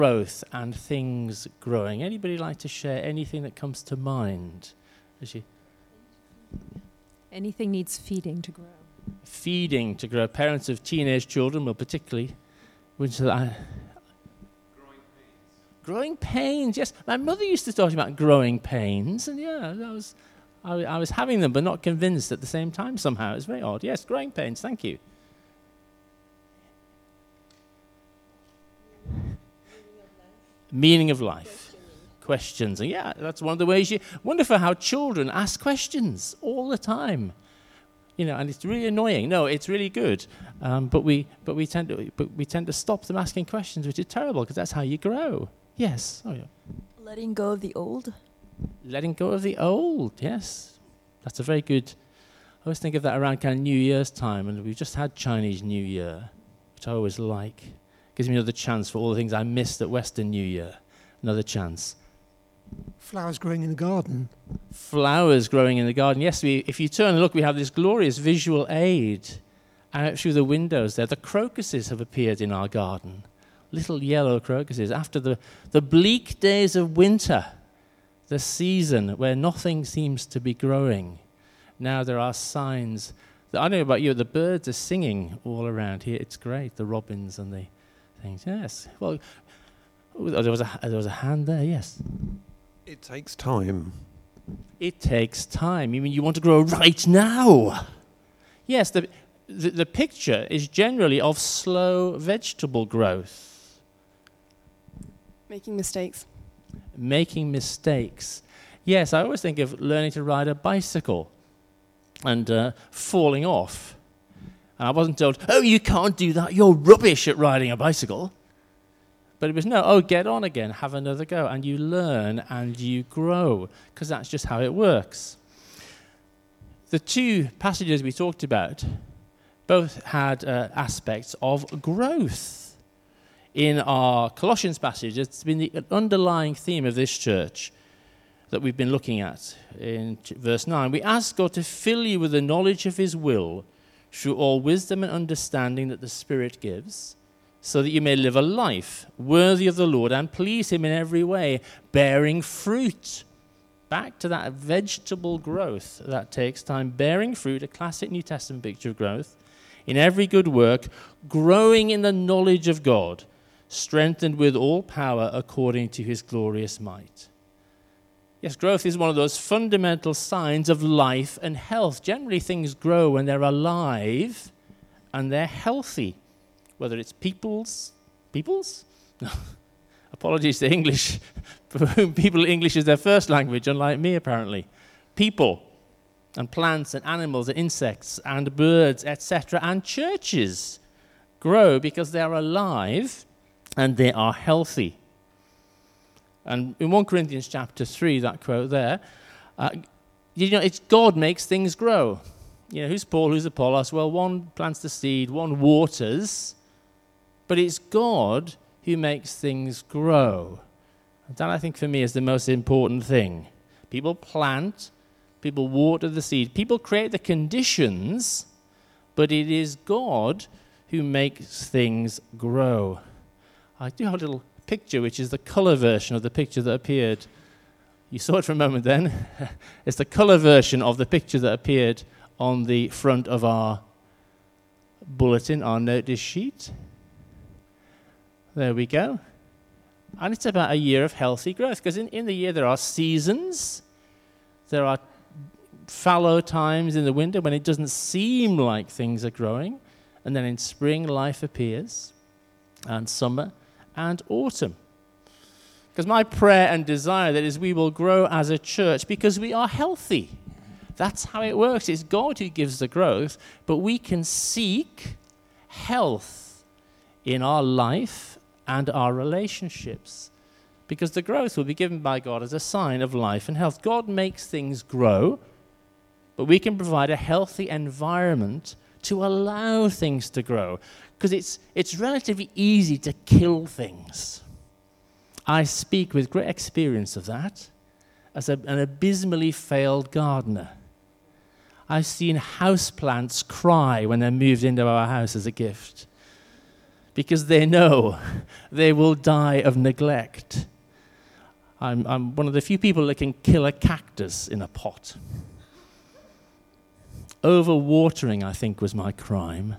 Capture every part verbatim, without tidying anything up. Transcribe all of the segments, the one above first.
growth and things growing. Anybody like to share anything that comes to mind? As you Anything needs feeding to grow. feeding to grow. Parents of teenage children will particularly. Which I, growing pains, yes. My mother used to talk about growing pains, and yeah, I was, I, I was having them, but not convinced at the same time somehow. It was very odd. Yes, growing pains, thank you. Meaning of life. Questions. And yeah, that's one of the ways you... Wonderful how children ask questions all the time. You know, and it's really annoying. No, it's really good. Um, but we but we tend to but we tend to stop them asking questions, which is terrible, because that's how you grow. Yes. Oh, yeah. Letting go of the old. Letting go of the old, yes. That's a very good... I always think of that around kind of New Year's time, and we've just had Chinese New Year, which I always like. Gives me another chance for all the things I missed at Western New Year. Another chance. Flowers growing in the garden. Flowers growing in the garden. Yes, we, if you turn and look, we have this glorious visual aid out through the windows there. The crocuses have appeared in our garden. Little yellow crocuses. After the, the bleak days of winter, the season where nothing seems to be growing, now there are signs. That, I don't know about you, the birds are singing all around here. It's great, the robins and the things. Yes. Well, oh, there was a there was a hand there. Yes. It takes time. It takes time. You mean you want to grow right now? Yes. The the, the picture is generally of slow vegetable growth. Making mistakes. Making mistakes. Yes, I always think of learning to ride a bicycle and uh, falling off. And I wasn't told, oh, you can't do that, you're rubbish at riding a bicycle. But it was, no, oh, get on again, have another go. And you learn and you grow, because that's just how it works. The two passages we talked about both had uh, aspects of growth. In our Colossians passage, it's been the underlying theme of this church that we've been looking at in verse nine. We ask God to fill you with the knowledge of his will through all wisdom and understanding that the Spirit gives, so that you may live a life worthy of the Lord and please him in every way, bearing fruit. Back to that vegetable growth that takes time. Bearing fruit, a classic New Testament picture of growth, in every good work, growing in the knowledge of God, strengthened with all power according to his glorious might. Yes, growth is one of those fundamental signs of life and health. Generally, things grow when they're alive and they're healthy, whether it's people's, people's? No. Apologies to English, for whom people English is their first language, unlike me apparently. People and plants and animals and insects and birds, et cetera, and churches grow because they are alive and they are healthy. And in First Corinthians chapter three, that quote there, uh, you know, it's God makes things grow. You know, who's Paul, who's Apollos? Well, one plants the seed, one waters, but it's God who makes things grow. And that, I think, for me, is the most important thing. People plant, people water the seed, people create the conditions, but it is God who makes things grow. I do have a little picture, which is the color version of the picture that appeared. You saw it for a moment then. It's the color version of the picture that appeared on the front of our bulletin, our notice sheet. There we go. And it's about a year of healthy growth, because in, in the year there are seasons, there are fallow times in the winter when it doesn't seem like things are growing, and then in spring life appears, and summer, and autumn. Because my prayer and desire that is we will grow as a church because we are healthy. That's how it works. It's God who gives the growth, but we can seek health in our life and our relationships, because the growth will be given by God as a sign of life and health. God makes things grow, but we can provide a healthy environment to allow things to grow, because it's it's relatively easy to kill things. I speak with great experience of that as a, an abysmally failed gardener. I've seen houseplants cry when they're moved into our house as a gift, because they know they will die of neglect. I'm, I'm one of the few people that can kill a cactus in a pot. Overwatering, I think, was my crime.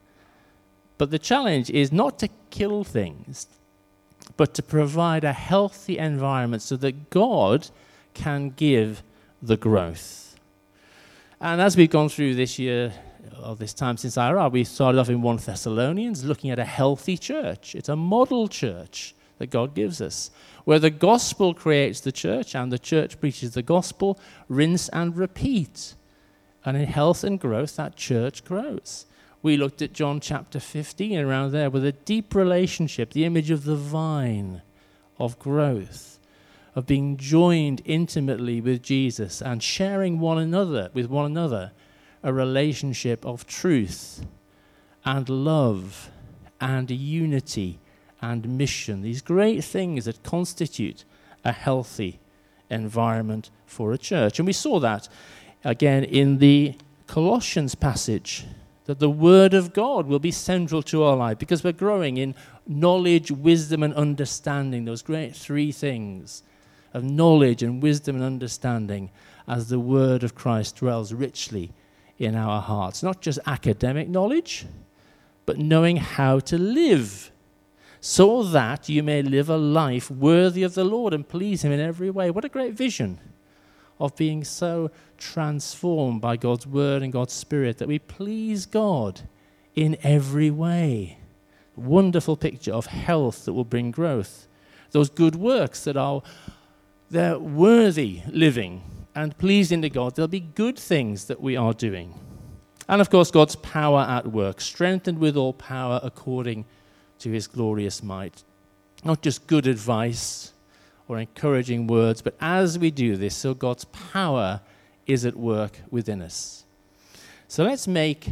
But the challenge is not to kill things, but to provide a healthy environment so that God can give the growth. And as we've gone through this year, or this time since I arrived, we started off in First Thessalonians, looking at a healthy church. It's a model church that God gives us, where the gospel creates the church and the church preaches the gospel, rinse and repeat. And in health and growth, that church grows. We looked at John chapter fifteen, around there, with a deep relationship, the image of the vine, of growth, of being joined intimately with Jesus and sharing one another with one another, a relationship of truth and love and unity and mission, these great things that constitute a healthy environment for a church. And we saw that again in the Colossians passage, that the Word of God will be central to our life because we're growing in knowledge, wisdom, and understanding, those great three things of knowledge and wisdom and understanding as the Word of Christ dwells richly in our hearts. Not just academic knowledge, but knowing how to live, so that you may live a life worthy of the Lord and please Him in every way. What a great vision of being so transformed by God's Word and God's Spirit that we please God in every way. Wonderful picture of health that will bring growth. Those good works that are they're worthy living and pleasing to God. There'll be good things that we are doing. And of course, God's power at work, strengthened with all power according to His glorious might. Not just good advice or encouraging words, but as we do this, so God's power is at work within us. So let's make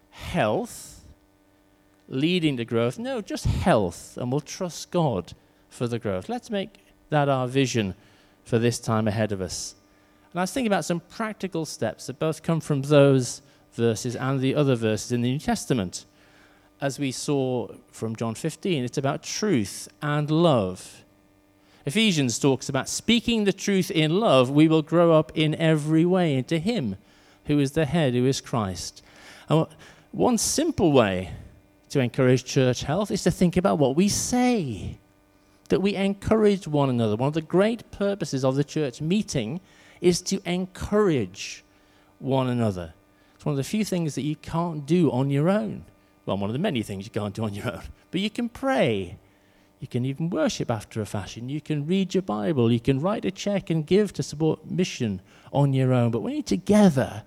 health leading to growth. No, just health, and we'll trust God for the growth. Let's make that our vision for this time ahead of us. And I was thinking about some practical steps that both come from those verses and the other verses in the New Testament. As we saw from John fifteen, it's about truth and love. Ephesians talks about speaking the truth in love, we will grow up in every way into Him who is the head, who is Christ. And one simple way to encourage church health is to think about what we say, that we encourage one another. One of the great purposes of the church meeting is to encourage one another. It's one of the few things that you can't do on your own. Well, one of the many things you can't do on your own. But you can pray. You can even worship after a fashion. You can read your Bible. You can write a check and give to support mission on your own. But when you're together,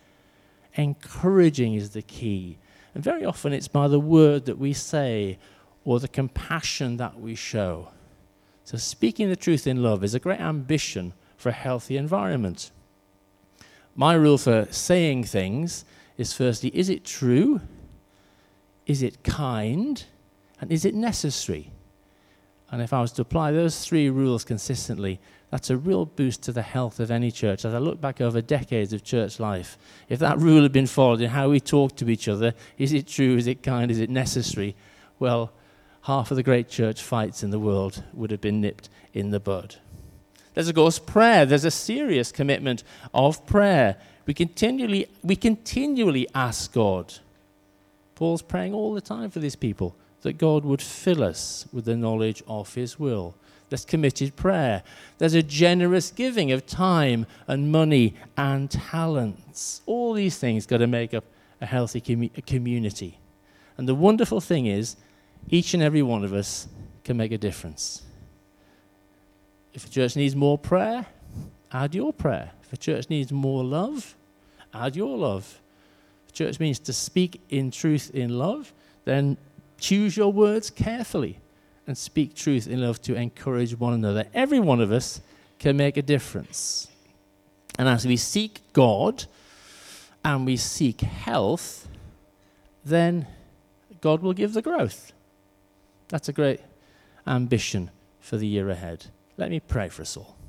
encouraging is the key. And very often it's by the word that we say or the compassion that we show. So speaking the truth in love is a great ambition for a healthy environment. My rule for saying things is firstly, is it true? Is it kind? And is it necessary? And if I was to apply those three rules consistently, that's a real boost to the health of any church. As I look back over decades of church life, if that rule had been followed in how we talk to each other, is it true, is it kind, is it necessary? Well, half of the great church fights in the world would have been nipped in the bud. There's, of course, prayer. There's a serious commitment of prayer. We continually, we continually ask God. Paul's praying all the time for these people, that God would fill us with the knowledge of His will. There's committed prayer. There's a generous giving of time and money and talents. All these things got to make up a healthy commu- community. And the wonderful thing is, each and every one of us can make a difference. If a church needs more prayer, add your prayer. If a church needs more love, add your love. If a church means to speak in truth in love, then choose your words carefully and speak truth in love to encourage one another. Every one of us can make a difference. And as we seek God and we seek health, then God will give the growth. That's a great ambition for the year ahead. Let me pray for us all.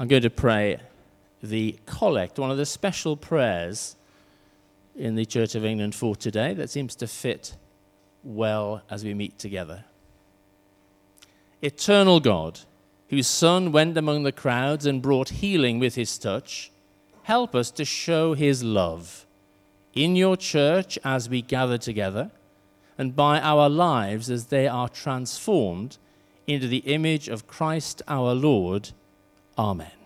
I'm going to pray the collect, one of the special prayers in the Church of England for today that seems to fit well as we meet together. Eternal God, whose Son went among the crowds and brought healing with his touch, help us to show his love in your church as we gather together, and by our lives as they are transformed into the image of Christ our Lord. Amen.